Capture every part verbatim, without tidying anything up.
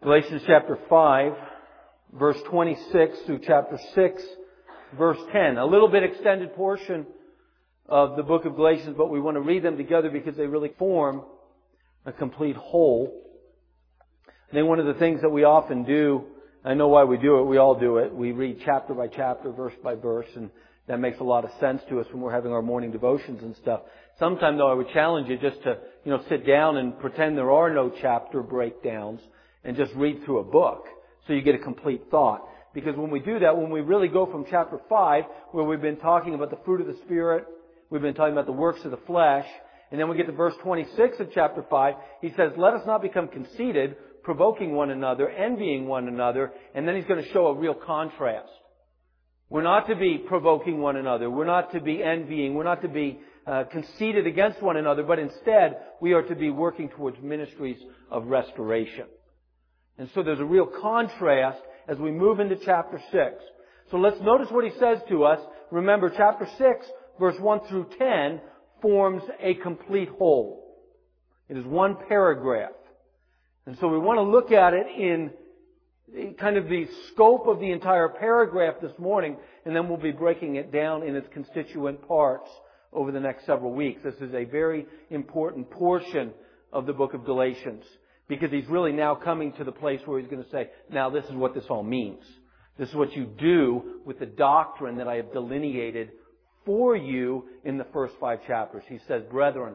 Galatians chapter five, verse twenty-six through chapter six, verse ten. A little bit extended portion of the book of Galatians, but we want to read them together because they really form a complete whole. I think one of the things that we often do, I know why we do it, we all do it, we read chapter by chapter, verse by verse, and that makes a lot of sense to us when we're having our morning devotions and stuff. Sometimes, though, I would challenge you just to, you know, sit down and pretend there are no chapter breakdowns and just read through a book so you get a complete thought. Because when we do that, when we really go from chapter five, where we've been talking about the fruit of the Spirit, we've been talking about the works of the flesh, and then we get to verse twenty-six of chapter five, he says, let us not become conceited, provoking one another, envying one another, and then he's going to show a real contrast. We're not to be provoking one another. We're not to be envying. We're not to be uh, conceited against one another, but instead we are to be working towards ministries of restoration. And so there's a real contrast as we move into chapter six. So let's notice what he says to us. Remember, chapter six, verse one through ten, forms a complete whole. It is one paragraph. And so we want to look at it in kind of the scope of the entire paragraph this morning, and then we'll be breaking it down in its constituent parts over the next several weeks. This is a very important portion of the book of Galatians, because he's really now coming to the place where he's going to say, now this is what this all means. This is what you do with the doctrine that I have delineated for you in the first five chapters. He says, brethren,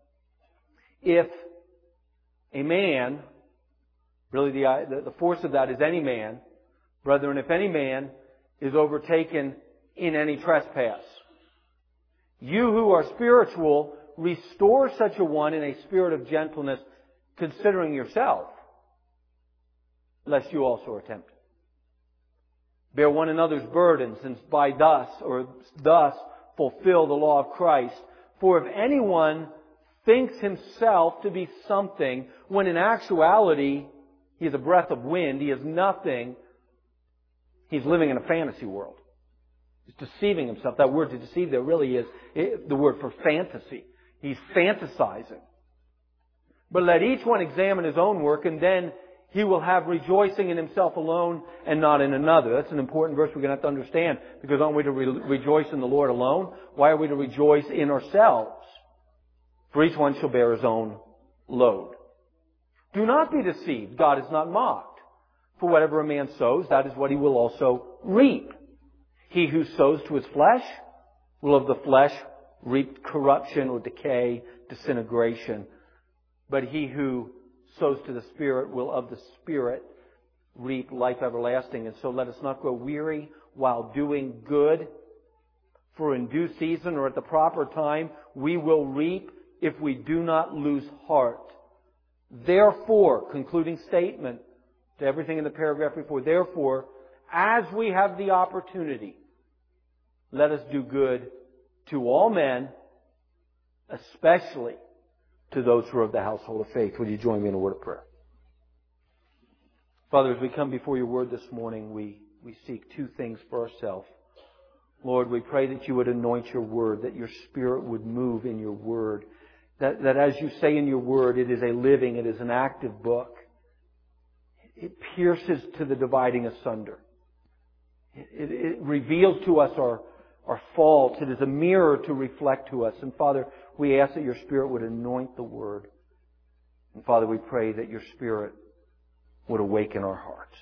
if a man, really the, the force of that is any man, brethren, if any man is overtaken in any trespass, you who are spiritual, restore such a one in a spirit of gentleness, considering yourself, lest you also are tempted. Bear one another's burdens, and by thus, or thus, fulfill the law of Christ. For if anyone thinks himself to be something, when in actuality he is a breath of wind, he is nothing, he's living in a fantasy world. He's deceiving himself. That word to deceive there really is the word for fantasy. He's fantasizing. But let each one examine his own work, and then he will have rejoicing in himself alone and not in another. That's an important verse we're going to have to understand, because aren't we to re- rejoice in the Lord alone? Why are we to rejoice in ourselves? For each one shall bear his own load. Do not be deceived. God is not mocked. For whatever a man sows, that is what he will also reap. He who sows to his flesh will of the flesh reap corruption or decay, disintegration. But he who sows to the Spirit will of the Spirit reap life everlasting. And so let us not grow weary while doing good. For in due season or at the proper time we will reap if we do not lose heart. Therefore, concluding statement to everything in the paragraph before, therefore, as we have the opportunity, let us do good to all men, especially to those who are of the household of faith. Would you join me in a word of prayer? Father, as we come before your word this morning, we, we seek two things for ourselves. Lord, we pray that you would anoint your word, that your Spirit would move in your word, that, that as you say in your word, it is a living, it is an active book. It pierces to the dividing asunder. It, it, it reveals to us our, our faults. It is a mirror to reflect to us. And Father, we ask that your Spirit would anoint the Word. And Father, we pray that your Spirit would awaken our hearts.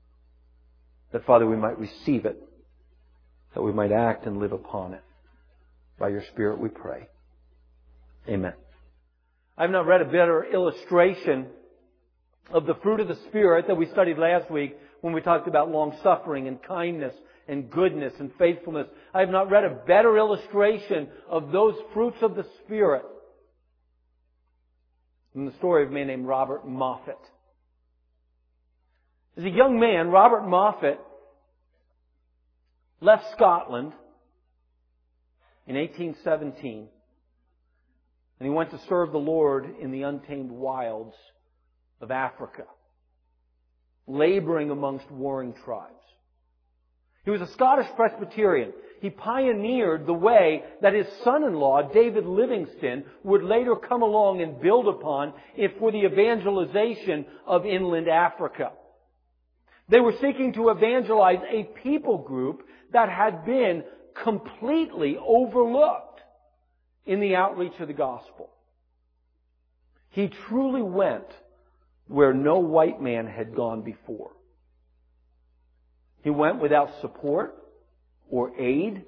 That, Father, we might receive it. That we might act and live upon it. By your Spirit we pray. Amen. I've not read a better illustration of the fruit of the Spirit that we studied last week when we talked about long-suffering and kindness and goodness and faithfulness. I have not read a better illustration of those fruits of the Spirit than the story of a man named Robert Moffat. As a young man, Robert Moffat left Scotland in eighteen seventeen, and he went to serve the Lord in the untamed wilds of Africa, laboring amongst warring tribes. He was a Scottish Presbyterian. He pioneered the way that his son-in-law, David Livingstone, would later come along and build upon it for the evangelization of inland Africa. They were seeking to evangelize a people group that had been completely overlooked in the outreach of the gospel. He truly went where no white man had gone before. He went without support or aid,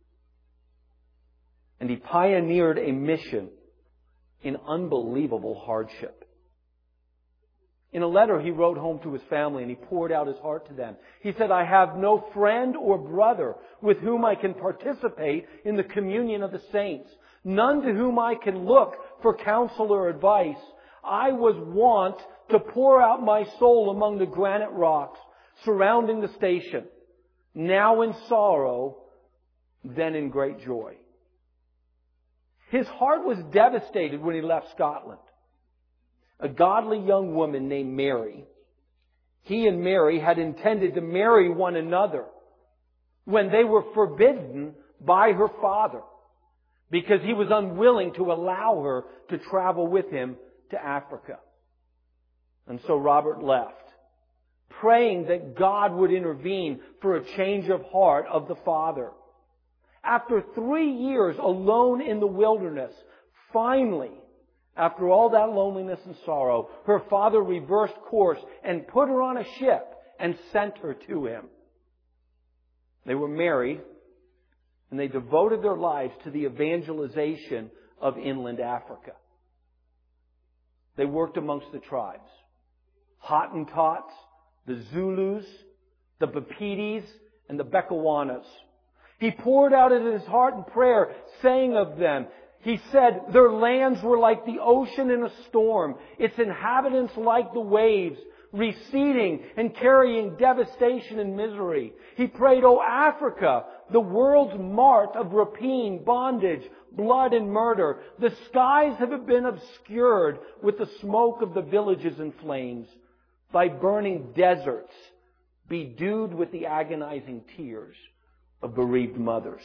and he pioneered a mission in unbelievable hardship. In a letter he wrote home to his family, and he poured out his heart to them. He said, "I have no friend or brother with whom I can participate in the communion of the saints, none to whom I can look for counsel or advice. I was wont to pour out my soul among the granite rocks surrounding the station, now in sorrow, then in great joy." His heart was devastated when he left Scotland. A godly young woman named Mary. He and Mary had intended to marry one another when they were forbidden by her father because he was unwilling to allow her to travel with him to Africa. And so Robert left, praying that God would intervene for a change of heart of the father. After three years alone in the wilderness, finally, after all that loneliness and sorrow, her father reversed course and put her on a ship and sent her to him. They were married, and they devoted their lives to the evangelization of inland Africa. They worked amongst the tribes. Hottentots, the Zulus, the Bapides, and the Bechuanas. He poured out in his heart in prayer, saying of them, he said, "Their lands were like the ocean in a storm, its inhabitants like the waves, receding and carrying devastation and misery." He prayed, "O Africa, the world's mart of rapine, bondage, blood and murder, the skies have been obscured with the smoke of the villages in flames, by burning deserts, bedewed with the agonizing tears of bereaved mothers."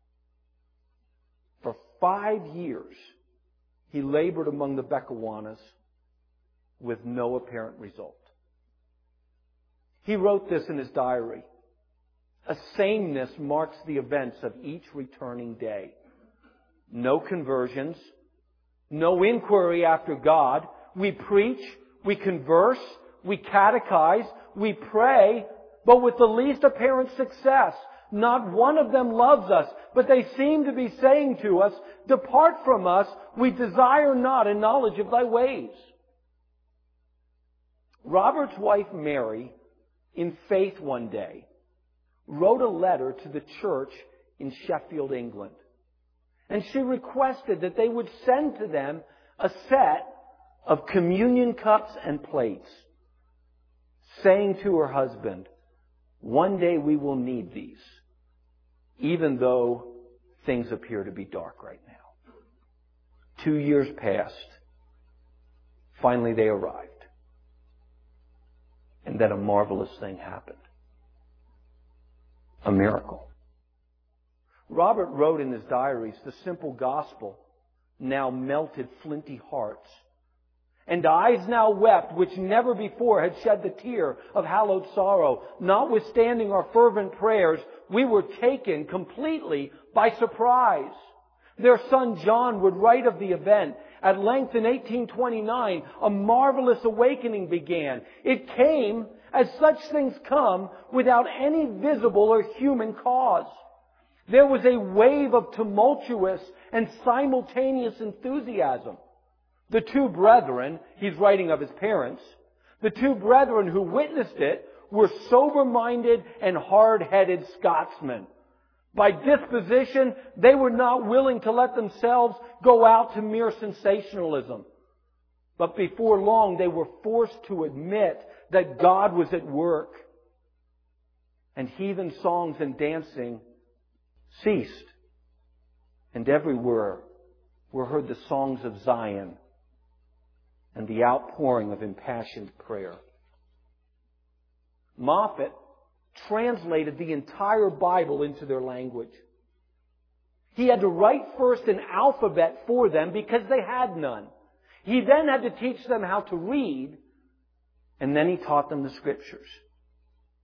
For five years, he labored among the Bechuanas with no apparent result. He wrote this in his diary. "A sameness marks the events of each returning day. No conversions, no inquiry after God. We preach, we converse, we catechize, we pray, but with the least apparent success. Not one of them loves us, but they seem to be saying to us, 'Depart from us, we desire not a knowledge of thy ways.'" Robert's wife Mary, in faith one day, wrote a letter to the church in Sheffield, England. And she requested that they would send to them a set of communion cups and plates, saying to her husband, "One day we will need these, even though things appear to be dark right now." Two years passed. Finally they arrived. And then a marvelous thing happened. A miracle. Robert wrote in his diaries, "The simple gospel now melted flinty hearts, and eyes now wept which never before had shed the tear of hallowed sorrow. Notwithstanding our fervent prayers, we were taken completely by surprise." Their son John would write of the event. "At length in eighteen twenty-nine, a marvelous awakening began. It came as such things come without any visible or human cause. There was a wave of tumultuous and simultaneous enthusiasm. The two brethren," he's writing of his parents, "the two brethren who witnessed it were sober-minded and hard-headed Scotsmen. By disposition, they were not willing to let themselves go out to mere sensationalism. But before long, they were forced to admit that God was at work. And heathen songs and dancing ceased. And everywhere were heard the songs of Zion and the outpouring of impassioned prayer." Moffat translated the entire Bible into their language. He had to write first an alphabet for them because they had none. He then had to teach them how to read, and then he taught them the Scriptures.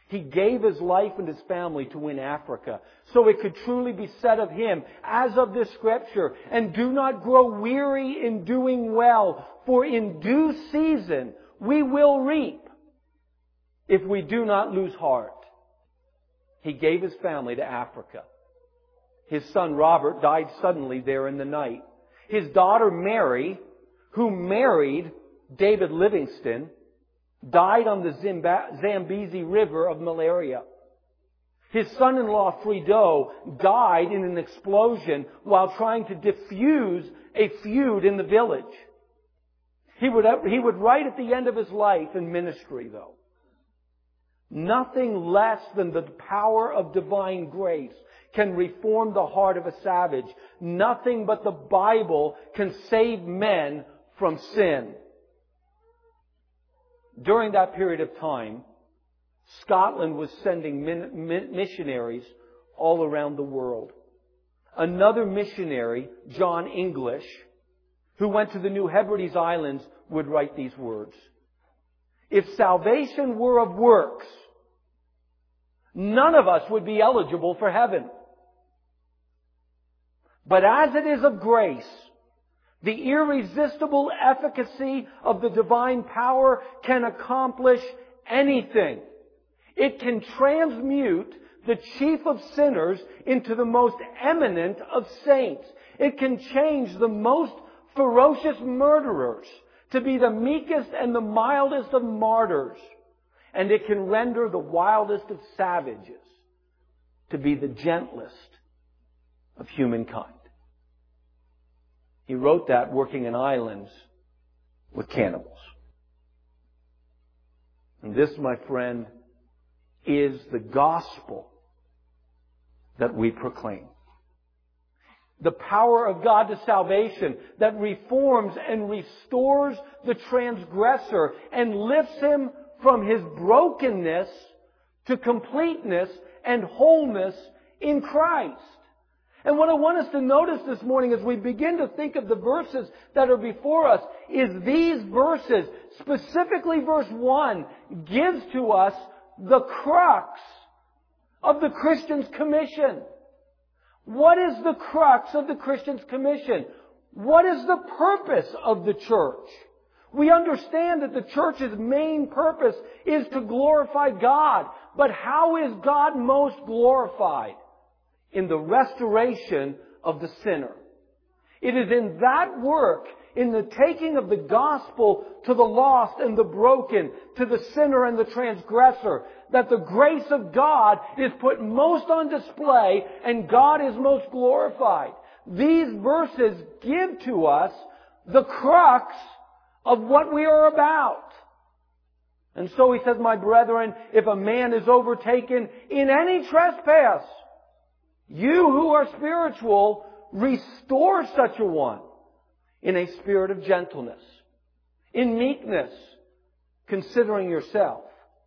He gave His life and His family to win Africa, so it could truly be said of Him, as of this Scripture, and do not grow weary in doing well, for in due season we will reap if we do not lose heart. He gave His family to Africa. His son Robert died suddenly there in the night. His daughter Mary, who married David Livingstone, died on the Zimba- Zambezi River of malaria. His son-in-law Frido died in an explosion while trying to diffuse a feud in the village. He would, he would write at the end of his life in ministry, though, nothing less than the power of divine grace can reform the heart of a savage. Nothing but the Bible can save men from sin. During that period of time, Scotland was sending missionaries all around the world. Another missionary, John English, who went to the New Hebrides Islands, would write these words. If salvation were of works, none of us would be eligible for heaven. But as it is of grace, the irresistible efficacy of the divine power can accomplish anything. It can transmute the chief of sinners into the most eminent of saints. It can change the most ferocious murderers to be the meekest and the mildest of martyrs. And it can render the wildest of savages to be the gentlest of humankind. He wrote that working in islands with cannibals. And this, my friend, is the gospel that we proclaim. The power of God to salvation that reforms and restores the transgressor and lifts him from his brokenness to completeness and wholeness in Christ. And what I want us to notice this morning as we begin to think of the verses that are before us is these verses, specifically verse one, gives to us the crux of the Christian's commission. What is the crux of the Christian's commission? What is the purpose of the church? We understand that the church's main purpose is to glorify God. But how is God most glorified? In the restoration of the sinner. It is in that work, in the taking of the gospel to the lost and the broken, to the sinner and the transgressor, that the grace of God is put most on display and God is most glorified. These verses give to us the crux of what we are about. And so he says, my brethren, if a man is overtaken in any trespass, you who are spiritual, restore such a one in a spirit of gentleness, in meekness, considering yourself,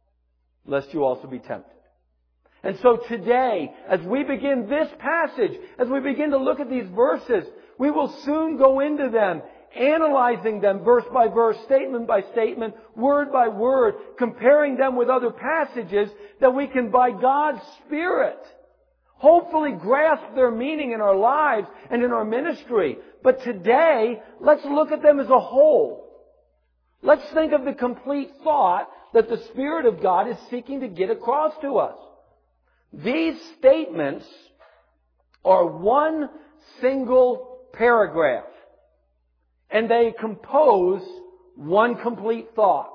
lest you also be tempted. And so today, as we begin this passage, as we begin to look at these verses, we will soon go into them, analyzing them verse by verse, statement by statement, word by word, comparing them with other passages that we can, by God's Spirit, hopefully grasp their meaning in our lives and in our ministry. But today, let's look at them as a whole. Let's think of the complete thought that the Spirit of God is seeking to get across to us. These statements are one single paragraph, and they compose one complete thought.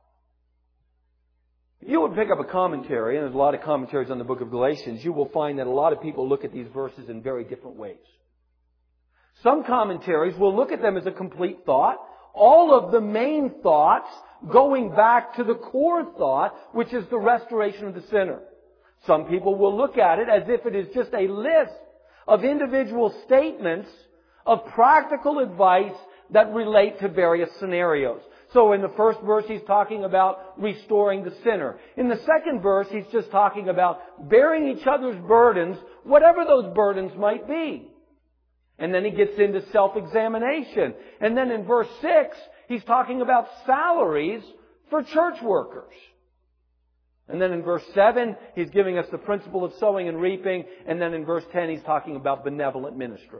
If you would pick up a commentary, and there's a lot of commentaries on the book of Galatians, you will find that a lot of people look at these verses in very different ways. Some commentaries will look at them as a complete thought, all of the main thoughts going back to the core thought, which is the restoration of the sinner. Some people will look at it as if it is just a list of individual statements of practical advice that relate to various scenarios. So in the first verse, he's talking about restoring the sinner. In the second verse, he's just talking about bearing each other's burdens, whatever those burdens might be. And then he gets into self-examination. And then in verse six, he's talking about salaries for church workers. And then in verse seven, he's giving us the principle of sowing and reaping. And then in verse ten, he's talking about benevolent ministry.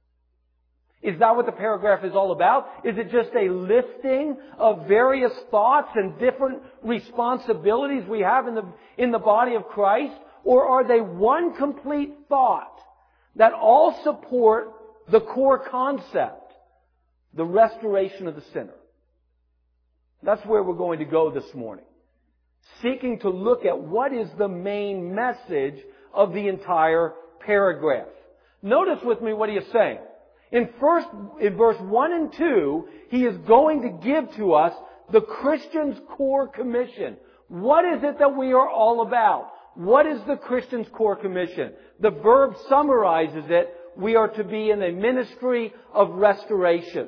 Is that what the paragraph is all about? Is it just a listing of various thoughts and different responsibilities we have in the, in the body of Christ? Or are they one complete thought that all support the core concept, the restoration of the sinner? That's where we're going to go this morning. Seeking to look at what is the main message of the entire paragraph. Notice with me what he is saying. In first, in verse one and two, he is going to give to us the Christian's core commission. What is it that we are all about? What is the Christian's core commission? The verb summarizes it. We are to be in a ministry of restoration.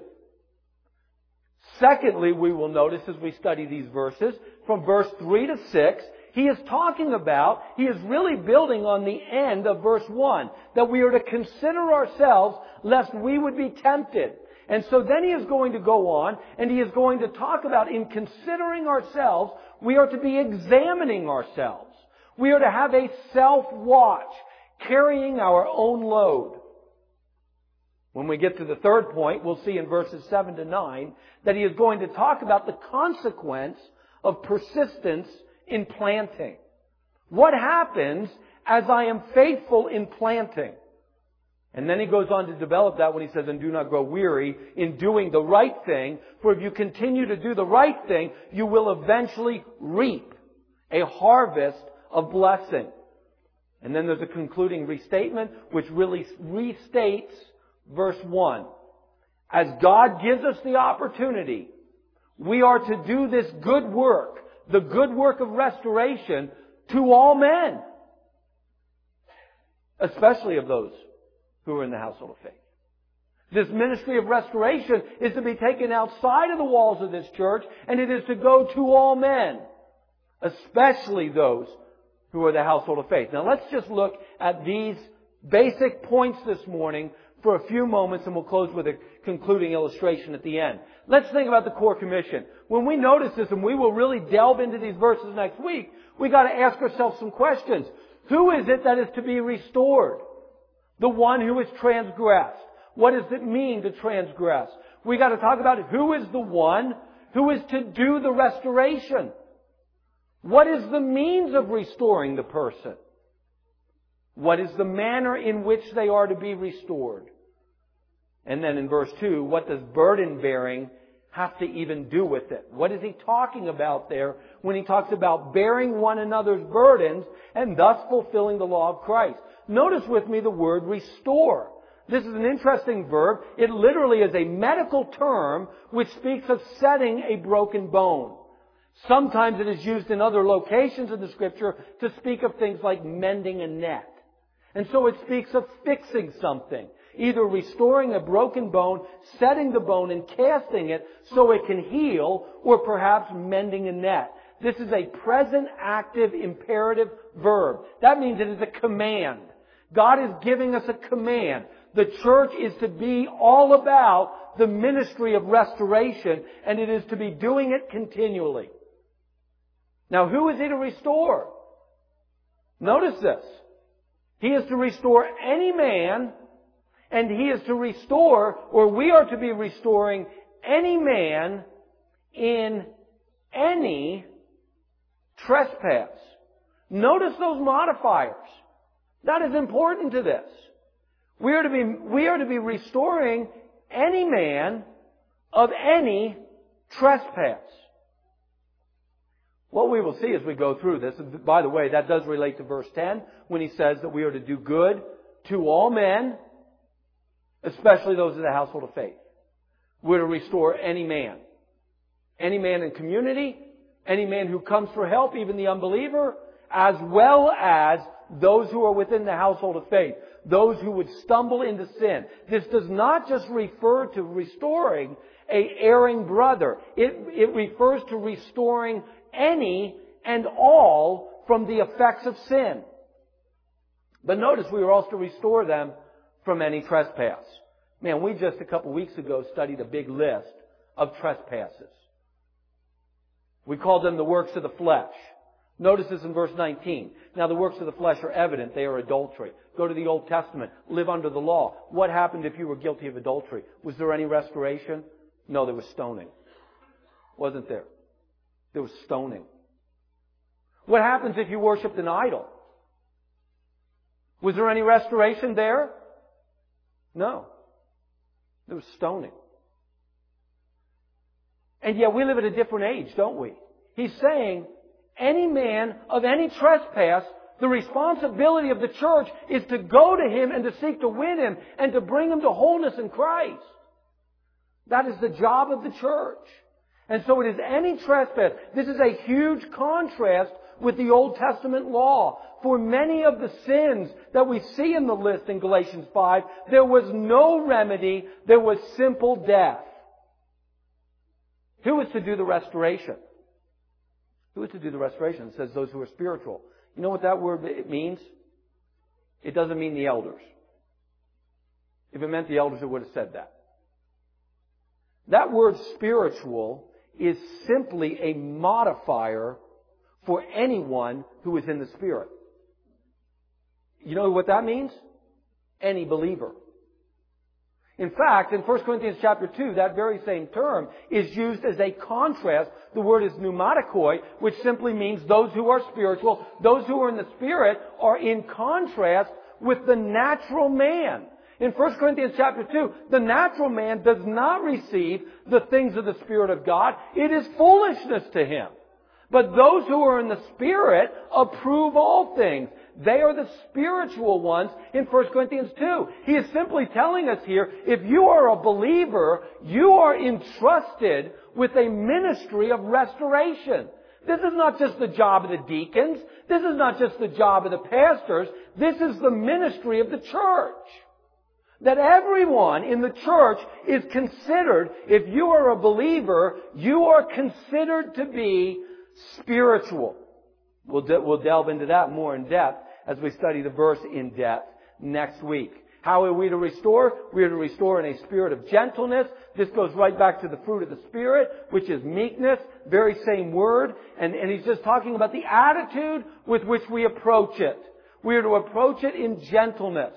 Secondly, we will notice as we study these verses, from verse three to six, he is talking about, he is really building on the end of verse one, that we are to consider ourselves lest we would be tempted. And so then he is going to go on, and he is going to talk about in considering ourselves, we are to be examining ourselves. We are to have a self-watch, carrying our own load. When we get to the third point, we'll see in verses seven to nine that he is going to talk about the consequence of persistence in planting. What happens as I am faithful in planting? And then he goes on to develop that when he says, and do not grow weary in doing the right thing, for if you continue to do the right thing, you will eventually reap a harvest of blessing. And then there's a concluding restatement which really restates verse one. As God gives us the opportunity, we are to do this good work, the good work of restoration, to all men. Especially of those who are in the household of faith. This ministry of restoration is to be taken outside of the walls of this church, and it is to go to all men. Especially those who are the household of faith. Now let's just look at these basic points this morning for a few moments, and we'll close with a concluding illustration at the end. Let's think about the core commission. When we notice this, and we will really delve into these verses next week, we got to ask ourselves some questions. Who is it that is to be restored? The one who is transgressed. What does it mean to transgress? We got to talk about who is the one who is to do the restoration. What is the means of restoring the person? What is the manner in which they are to be restored? And then in verse two, what does burden bearing have to even do with it? What is he talking about there when he talks about bearing one another's burdens and thus fulfilling the law of Christ? Notice with me the word restore. This is an interesting verb. It literally is a medical term which speaks of setting a broken bone. Sometimes it is used in other locations in the Scripture to speak of things like mending a net. And so it speaks of fixing something. Either restoring a broken bone, setting the bone and casting it so it can heal, or perhaps mending a net. This is a present active imperative verb. That means it is a command. God is giving us a command. The church is to be all about the ministry of restoration, and it is to be doing it continually. Now, who is he to restore? Notice this. He is to restore any man, and he is to restore, or we are to be restoring any man in any trespass. Notice those modifiers. That is important to this. We are to be, we are to be restoring any man of any trespass. What we will see as we go through this, and by the way, that does relate to verse ten, when he says that we are to do good to all men, especially those of the household of faith. We're to restore any man. Any man in community, any man who comes for help, even the unbeliever, as well as those who are within the household of faith, those who would stumble into sin. This does not just refer to restoring a erring brother. It, it refers to restoring any and all from the effects of sin. But notice we are also to restore them from any trespass. Man, we just a couple weeks ago studied a big list of trespasses. We called them the works of the flesh. Notice this in verse nineteen. Now the works of the flesh are evident. They are adultery. Go to the Old Testament. Live under the law. What happened if you were guilty of adultery? Was there any restoration? No, there was stoning. Wasn't there? There was stoning. What happens if you worshipped an idol? Was there any restoration there? No. There was stoning. And yet we live at a different age, don't we? He's saying, any man of any trespass, the responsibility of the church is to go to him and to seek to win him and to bring him to wholeness in Christ. That is the job of the church. And so it is any trespass. This is a huge contrast with the Old Testament law. For many of the sins that we see in the list in Galatians five, there was no remedy. There was simple death. Who is to do the restoration? Who is to do the restoration? It says those who are spiritual. You know what that word means? It doesn't mean the elders. If it meant the elders, it would have said that. That word spiritual is simply a modifier for anyone who is in the Spirit. You know what that means? Any believer. In fact, in First Corinthians chapter two, that very same term is used as a contrast. The word is pneumatikoi, which simply means those who are spiritual. Those who are in the Spirit are in contrast with the natural man. In First Corinthians chapter two, the natural man does not receive the things of the Spirit of God. It is foolishness to him. But those who are in the Spirit approve all things. They are the spiritual ones in First Corinthians two. He is simply telling us here, if you are a believer, you are entrusted with a ministry of restoration. This is not just the job of the deacons. This is not just the job of the pastors. This is the ministry of the church. That everyone in the church is considered, if you are a believer, you are considered to be spiritual. We'll, de- we'll delve into that more in depth as we study the verse in depth next week. How are we to restore? We are to restore in a spirit of gentleness. This goes right back to the fruit of the Spirit, which is meekness, very same word. And, and he's just talking about the attitude with which we approach it. We are to approach it in gentleness,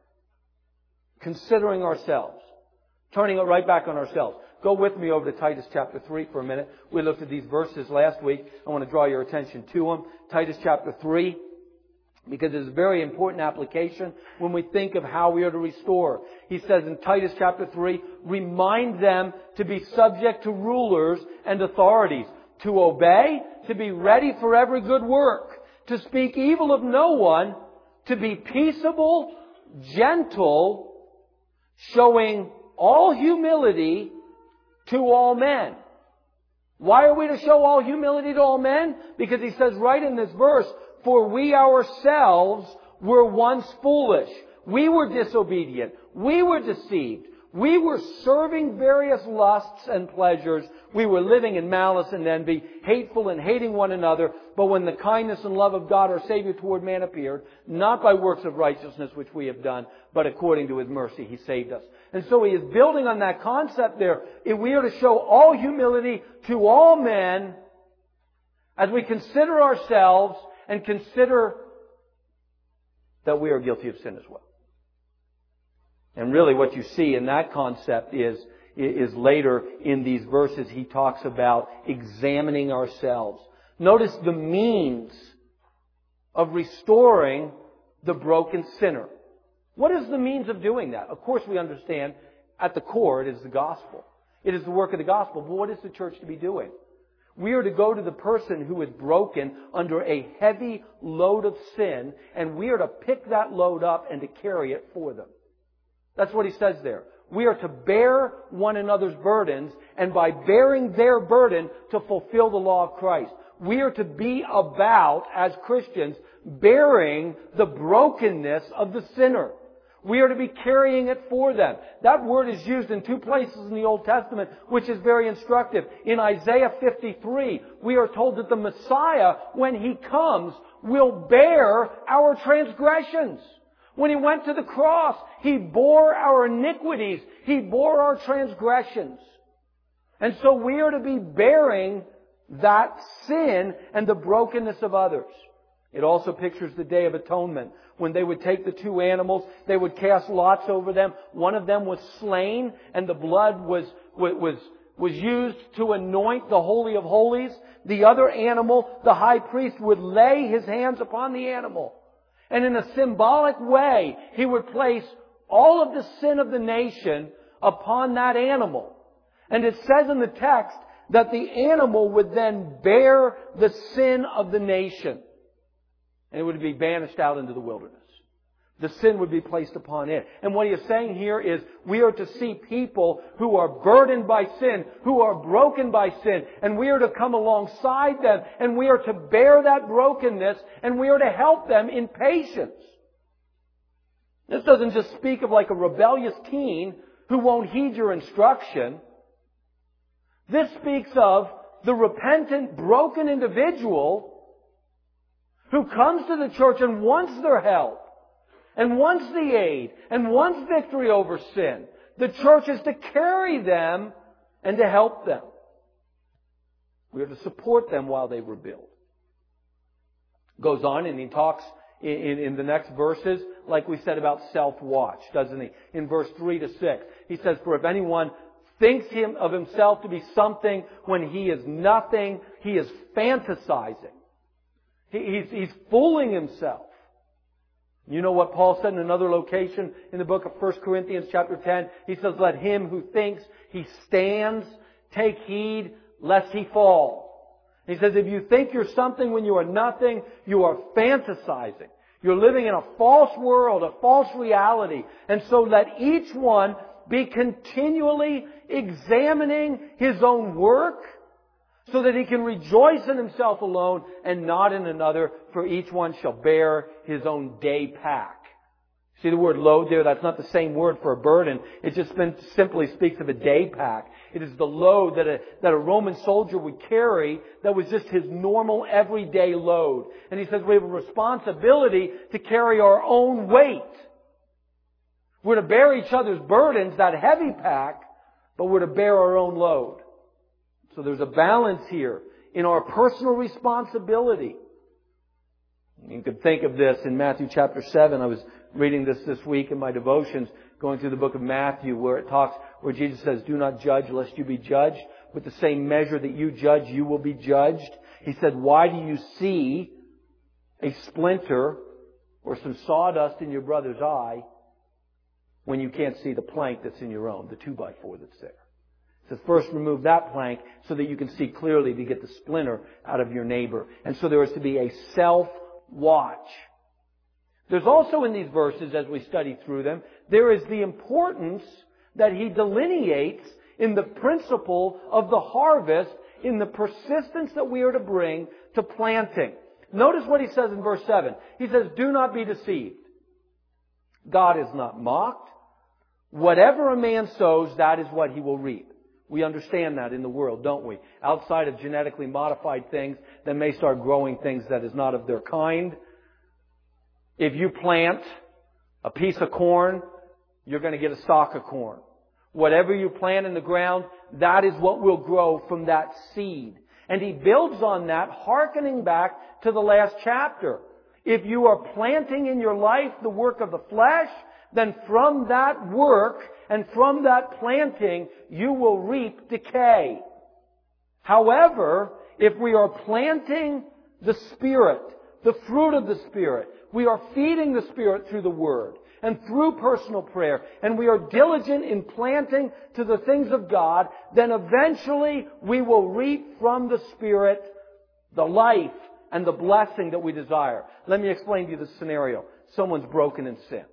considering ourselves, turning it right back on ourselves. Go with me over to Titus chapter three for a minute. We looked at these verses last week. I want to draw your attention to them. Titus chapter three, because it's a very important application when we think of how we are to restore. He says in Titus chapter three, remind them to be subject to rulers and authorities, to obey, to be ready for every good work, to speak evil of no one, to be peaceable, gentle, showing all humility to all men. Why are we to show all humility to all men? Because he says right in this verse, for we ourselves were once foolish. We were disobedient. We were deceived. We were serving various lusts and pleasures. We were living in malice and envy, hateful and hating one another. But when the kindness and love of God our Savior toward man appeared, not by works of righteousness which we have done, but according to His mercy He saved us. And so he is building on that concept there. If we are to show all humility to all men as we consider ourselves and consider that we are guilty of sin as well. And really what you see in that concept is, is later in these verses he talks about examining ourselves. Notice the means of restoring the broken sinner. What is the means of doing that? Of course we understand at the core it is the gospel. It is the work of the gospel. But what is the church to be doing? We are to go to the person who is broken under a heavy load of sin, and we are to pick that load up and to carry it for them. That's what he says there. We are to bear one another's burdens, and by bearing their burden, to fulfill the law of Christ. We are to be about, as Christians, bearing the brokenness of the sinner. We are to be carrying it for them. That word is used in two places in the Old Testament, which is very instructive. In Isaiah fifty-three, we are told that the Messiah, when He comes, will bear our transgressions. When He went to the cross, He bore our iniquities. He bore our transgressions. And so we are to be bearing that sin and the brokenness of others. It also pictures the Day of Atonement, when they would take the two animals, they would cast lots over them. One of them was slain, and the blood was was was used to anoint the Holy of Holies. The other animal, the high priest would lay his hands upon the animal, and in a symbolic way, he would place all of the sin of the nation upon that animal. And it says in the text that the animal would then bear the sin of the nation. And it would be banished out into the wilderness. The sin would be placed upon it. And what he is saying here is we are to see people who are burdened by sin, who are broken by sin, and we are to come alongside them, and we are to bear that brokenness, and we are to help them in patience. This doesn't just speak of like a rebellious teen who won't heed your instruction. This speaks of the repentant, broken individual who comes to the church and wants their help, and wants the aid, and wants victory over sin. The church is to carry them and to help them. We are to support them while they rebuild. Goes on and he talks in, in, in the next verses, like we said about self-watch, doesn't he? In verse three to six, he says, "For if anyone thinks him of himself to be something when he is nothing, he is fantasizing." He, he's, he's fooling himself. You know what Paul said in another location in the book of First Corinthians chapter ten? He says, "Let him who thinks he stands take heed lest he fall." He says, if you think you're something when you are nothing, you are fantasizing. You're living in a false world, a false reality. And so let each one be continually examining his own work, so that he can rejoice in himself alone and not in another, for each one shall bear his own day pack. See the word load there? That's not the same word for a burden. It just simply speaks of a day pack. It is the load that a, that a Roman soldier would carry that was just his normal everyday load. And he says we have a responsibility to carry our own weight. We're to bear each other's burdens, that heavy pack, but we're to bear our own load. So there's a balance here in our personal responsibility. You could think of this in Matthew chapter seven. I was reading this this week in my devotions, going through the book of Matthew, where it talks, where Jesus says, "Do not judge lest you be judged. With the same measure that you judge, you will be judged." He said, "Why do you see a splinter or some sawdust in your brother's eye when you can't see the plank that's in your own, the two by four that's there?" It says, first remove that plank so that you can see clearly to get the splinter out of your neighbor. And so there is to be a self-watch. There's also in these verses, as we study through them, there is the importance that he delineates in the principle of the harvest, in the persistence that we are to bring to planting. Notice what he says in verse seven. He says, "Do not be deceived. God is not mocked. Whatever a man sows, that is what he will reap." We understand that in the world, don't we? Outside of genetically modified things that may start growing things that is not of their kind. If you plant a piece of corn, you're going to get a stalk of corn. Whatever you plant in the ground, that is what will grow from that seed. And he builds on that, hearkening back to the last chapter. If you are planting in your life the work of the flesh, then from that work and from that planting, you will reap decay. However, if we are planting the Spirit, the fruit of the Spirit, we are feeding the Spirit through the Word and through personal prayer, and we are diligent in planting to the things of God, then eventually we will reap from the Spirit the life and the blessing that we desire. Let me explain to you the scenario. Someone's broken in sin.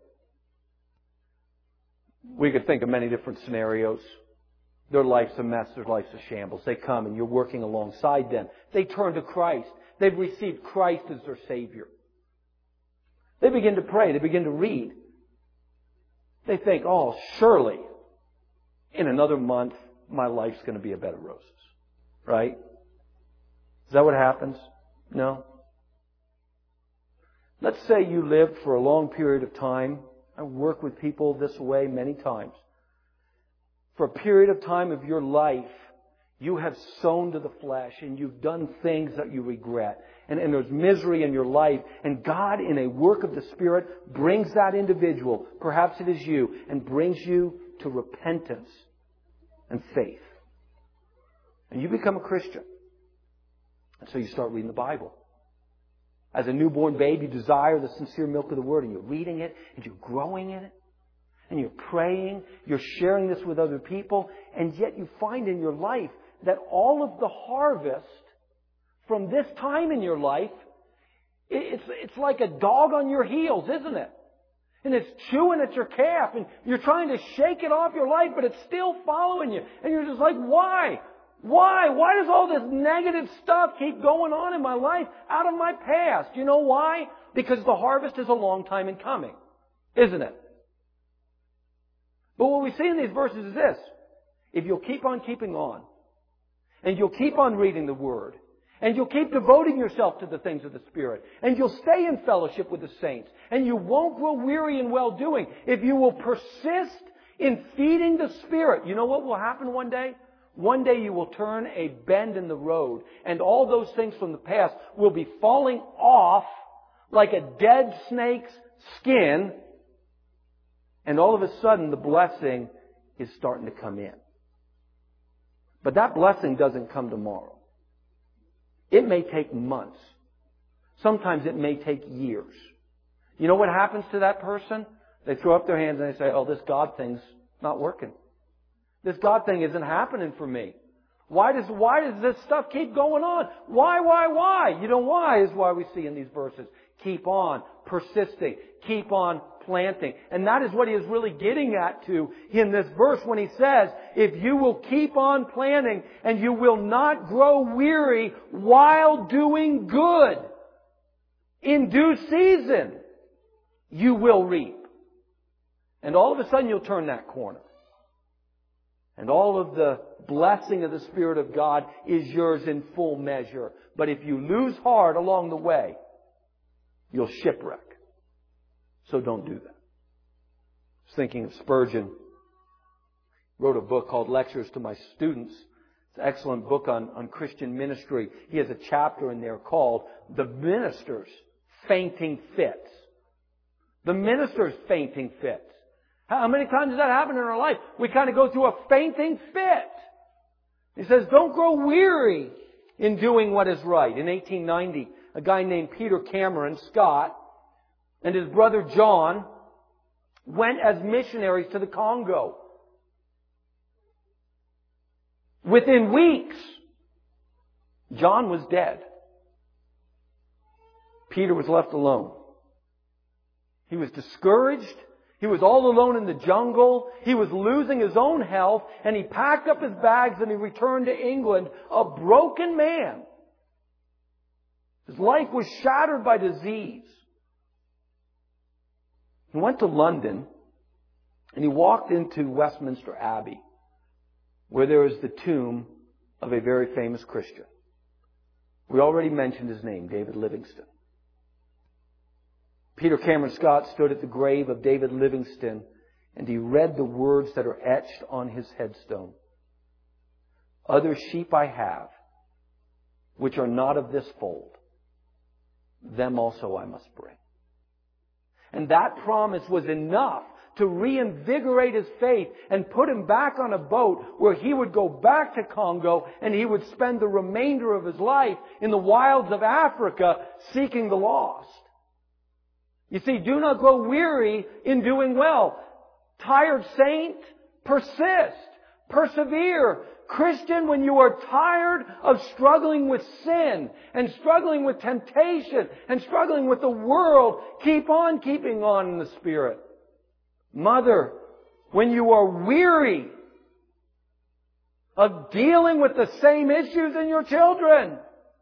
We could think of many different scenarios. Their life's a mess. Their life's a shambles. They come and you're working alongside them. They turn to Christ. They've received Christ as their Savior. They begin to pray. They begin to read. They think, oh, surely in another month my life's going to be a bed of roses. Right? Is that what happens? No. Let's say you lived for a long period of time. I work with people this way many times. For a period of time of your life, You have sown to the flesh and you've done things that you regret. And, and there's misery in your life. And God, in a work of the Spirit, brings that individual, perhaps it is you, and brings you to repentance and faith. And you become a Christian. And so you start reading the Bible. As a newborn babe, you desire the sincere milk of the Word, and you're reading it, and you're growing in it, and you're praying, you're sharing this with other people, and yet you find in your life that all of the harvest from this time in your life, it's, it's like a dog on your heels, isn't it? And it's chewing at your calf, and you're trying to shake it off your life, but it's still following you. And you're just like, why? Why? Why does all this negative stuff keep going on in my life out of my past? You know why? Because the harvest is a long time in coming, isn't it? But what we see in these verses is this. If you'll keep on keeping on, and you'll keep on reading the Word, and you'll keep devoting yourself to the things of the Spirit, and you'll stay in fellowship with the saints, and you won't grow weary in well-doing, if you will persist in feeding the Spirit, you know what will happen one day? One day you will turn a bend in the road, and all those things from the past will be falling off like a dead snake's skin, and all of a sudden the blessing is starting to come in. But that blessing doesn't come tomorrow. It may take months. Sometimes it may take years. You know what happens to that person? They throw up their hands and they say, oh, this God thing's not working. This God thing isn't happening for me. Why does, why does this stuff keep going on? Why, why, why? You know why is why we see in these verses. Keep on persisting. Keep on planting. And that is what he is really getting at to in this verse when he says, if you will keep on planting and you will not grow weary while doing good, in due season, you will reap. And all of a sudden you'll turn that corner. And all of the blessing of the Spirit of God is yours in full measure. But if you lose heart along the way, you'll shipwreck. So don't do that. I was thinking of Spurgeon. Wrote a book called Lectures to My Students. It's an excellent book on, on Christian ministry. He has a chapter in there called The Minister's Fainting Fits. The minister's fainting fits. How many times does that happen in our life? We kind of go through a fainting fit. He says, don't grow weary in doing what is right. In eighteen ninety, a guy named Peter Cameron Scott and his brother John went as missionaries to the Congo. Within weeks, John was dead. Peter was left alone. He was discouraged. He was all alone in the jungle. He was losing his own health. And he packed up his bags and he returned to England a broken man. His life was shattered by disease. He went to London and he walked into Westminster Abbey, where there is the tomb of a very famous Christian. We already mentioned his name, David Livingstone. Peter Cameron Scott stood at the grave of David Livingstone and he read the words that are etched on his headstone. Other sheep I have, which are not of this fold. Them also I must bring. And that promise was enough to reinvigorate his faith and put him back on a boat where he would go back to Congo and he would spend the remainder of his life in the wilds of Africa seeking the lost. You see, do not grow weary in doing well. Tired saint, persist. Persevere. Christian, when you are tired of struggling with sin and struggling with temptation and struggling with the world, keep on keeping on in the Spirit. Mother, when you are weary of dealing with the same issues in your children,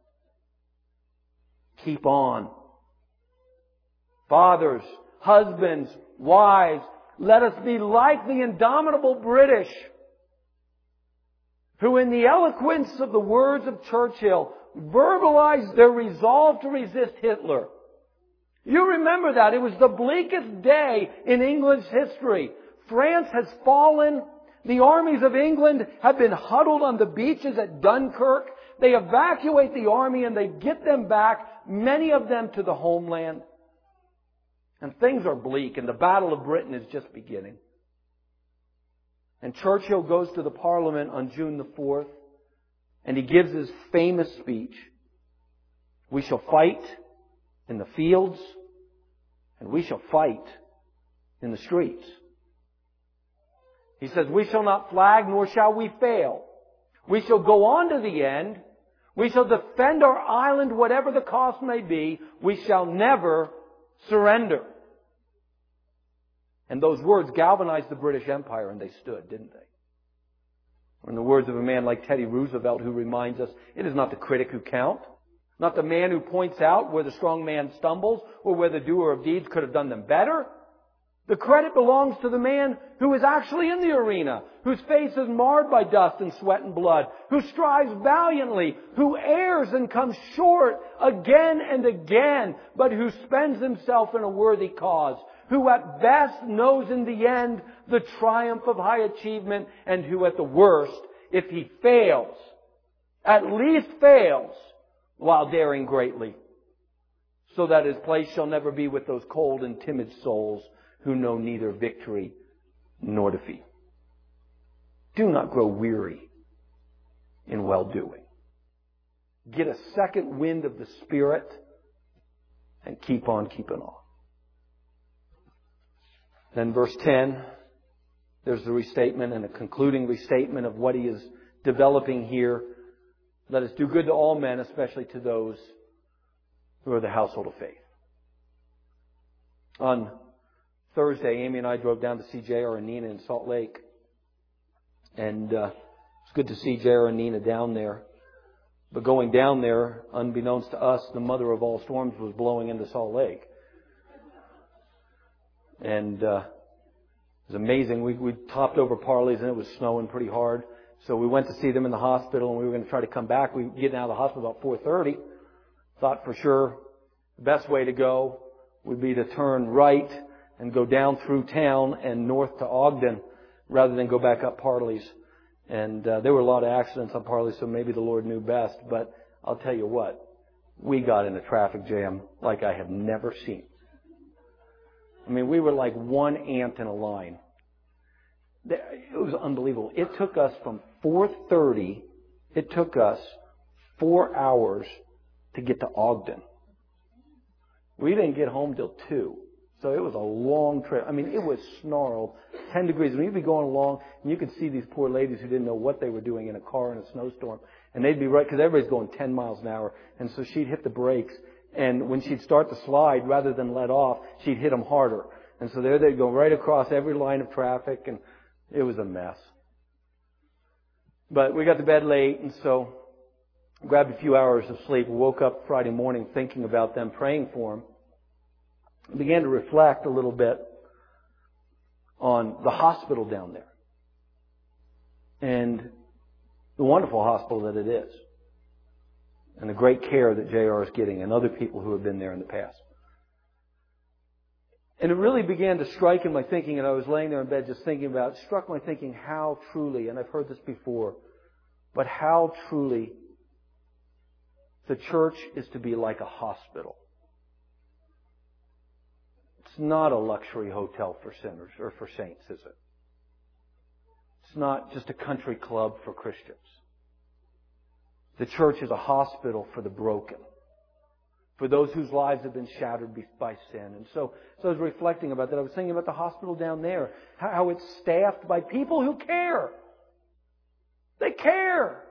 keep on. Fathers, husbands, wives, let us be like the indomitable British who in the eloquence of the words of Churchill verbalized their resolve to resist Hitler. You remember that. It was the bleakest day in England's history. France has fallen. The armies of England have been huddled on the beaches at Dunkirk. They evacuate the army and they get them back, many of them to the homeland. And things are bleak, and the Battle of Britain is just beginning. And Churchill goes to the Parliament on June the fourth, and he gives his famous speech. We shall fight in the fields, and we shall fight in the streets. He says, we shall not flag, nor shall we fail. We shall go on to the end. We shall defend our island, whatever the cost may be. We shall never surrender. And those words galvanized the British Empire, and they stood, didn't they? Or in the words of a man like Teddy Roosevelt, who reminds us, it is not the critic who counts, not the man who points out where the strong man stumbles, or where the doer of deeds could have done them better. The credit belongs to the man who is actually in the arena, whose face is marred by dust and sweat and blood, who strives valiantly, who errs and comes short again and again, but who spends himself in a worthy cause, who at best knows in the end the triumph of high achievement, and who at the worst, if he fails, at least fails while daring greatly, so that his place shall never be with those cold and timid souls who know neither victory nor defeat. Do not grow weary in well-doing. Get a second wind of the Spirit and keep on keeping on. Then verse ten, there's the restatement and a concluding restatement of what he is developing here. Let us do good to all men, especially to those who are the household of faith. On Thursday, Amy and I drove down to see J R and Nina in Salt Lake. And uh, it's good to see J R and Nina down there. But going down there, unbeknownst to us, the mother of all storms was blowing into Salt Lake. And uh, it was amazing. We, we topped over Parley's and it was snowing pretty hard. So we went to see them in the hospital, and we were going to try to come back. We were getting out of the hospital about four thirty. Thought for sure the best way to go would be to turn right and go down through town and north to Ogden rather than go back up Parley's. And uh, there were a lot of accidents on Parley, so maybe the Lord knew best. But I'll tell you what, we got in a traffic jam like I have never seen. I mean, we were like one ant in a line. It was unbelievable. It took us from four thirty, it took us four hours to get to Ogden. We didn't get home till two. So it was a long trip. I mean, it was snarled, ten degrees. And we'd be going along, and you could see these poor ladies who didn't know what they were doing in a car in a snowstorm. And they'd be right, because everybody's going ten miles an hour. And so she'd hit the brakes. And when she'd start to slide, rather than let off, she'd hit them harder. And so there they'd go right across every line of traffic, and it was a mess. But we got to bed late, and so grabbed a few hours of sleep. Woke up Friday morning thinking about them, praying for them. I began to reflect a little bit on the hospital down there and the wonderful hospital that it is and the great care that J R is getting and other people who have been there in the past. And it really began to strike in my thinking, and I was laying there in bed just thinking about it, it struck my thinking how truly, and I've heard this before, but how truly the church is to be like a hospital. It's not a luxury hotel for sinners or for saints, is it? It's not just a country club for Christians. The church is a hospital for the broken, for those whose lives have been shattered by sin. And so, so I was reflecting about that. I was thinking about the hospital down there, how it's staffed by people who care. They care.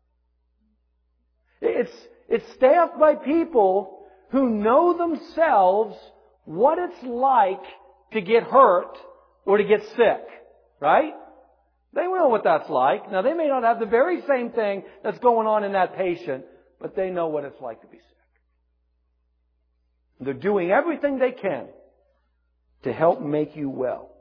It's, it's staffed by people who know themselves what it's like to get hurt or to get sick, right? They know what that's like. Now, they may not have the very same thing that's going on in that patient, but they know what it's like to be sick. They're doing everything they can to help make you well.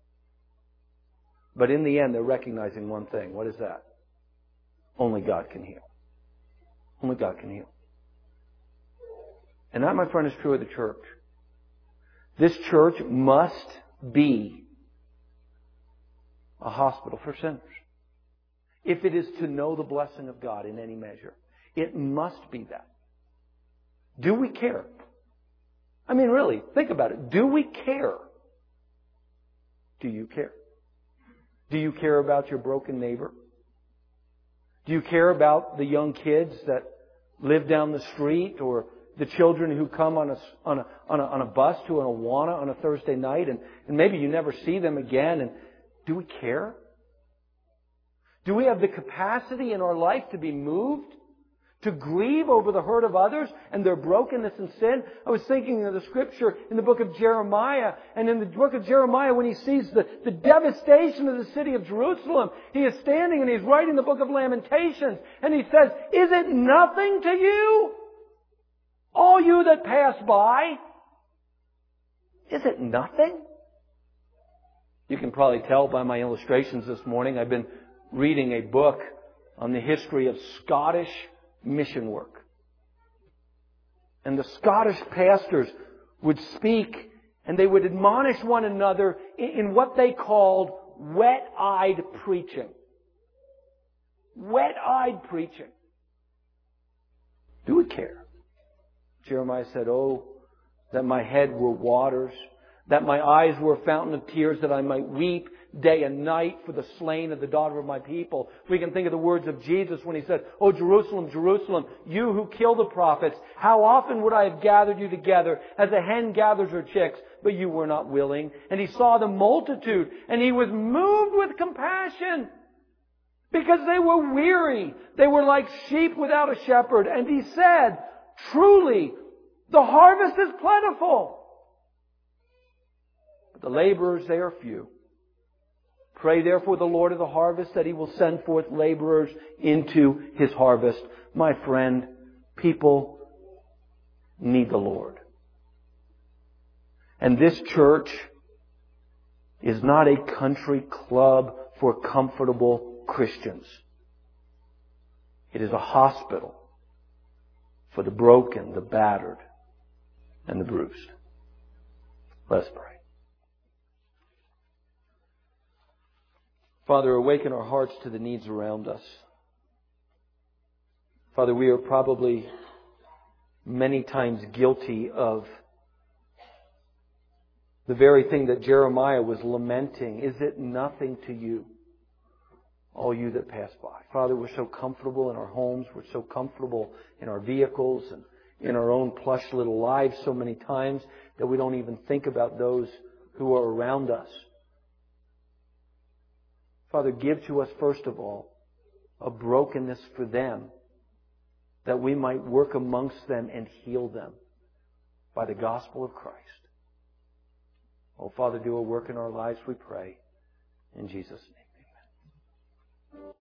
But in the end, they're recognizing one thing. What is that? Only God can heal. Only God can heal. And that, my friend, is true of the church. This church must be a hospital for sinners. If it is to know the blessing of God in any measure, it must be that. Do we care? I mean, really, think about it. Do we care? Do you care? Do you care about your broken neighbor? Do you care about the young kids that live down the street, or the children who come on a, on a, on a, on a bus to an Awana on a Thursday night, and, and maybe you never see them again? And do we care? Do we have the capacity in our life to be moved? To grieve over the hurt of others and their brokenness and sin? I was thinking of the scripture in the book of Jeremiah. And in the book of Jeremiah, when he sees the, the devastation of the city of Jerusalem, he is standing and he's writing the book of Lamentations. And he says, is it nothing to you, all you that pass by? Is it nothing? You can probably tell by my illustrations this morning, I've been reading a book on the history of Scottish mission work. And the Scottish pastors would speak and they would admonish one another in what they called wet-eyed preaching. Wet-eyed preaching. Do we care? Jeremiah said, oh, that my head were waters, that my eyes were a fountain of tears, that I might weep day and night for the slain of the daughter of my people. We can think of the words of Jesus when He said, oh, Jerusalem, Jerusalem, you who kill the prophets, how often would I have gathered you together as a hen gathers her chicks, but you were not willing. And He saw the multitude, and He was moved with compassion because they were weary. They were like sheep without a shepherd. And He said, truly, the harvest is plentiful, but the laborers, they are few. Pray therefore the Lord of the harvest that He will send forth laborers into His harvest. My friend, people need the Lord. And this church is not a country club for comfortable Christians. It is a hospital for the broken, the battered, and the bruised. Let's pray. Father, awaken our hearts to the needs around us. Father, we are probably many times guilty of the very thing that Jeremiah was lamenting. Is it nothing to you, all you that pass by? Father, we're so comfortable in our homes. We're so comfortable in our vehicles and in our own plush little lives so many times that we don't even think about those who are around us. Father, give to us, first of all, a brokenness for them, that we might work amongst them and heal them by the gospel of Christ. Oh, Father, do a work in our lives, we pray. In Jesus' name.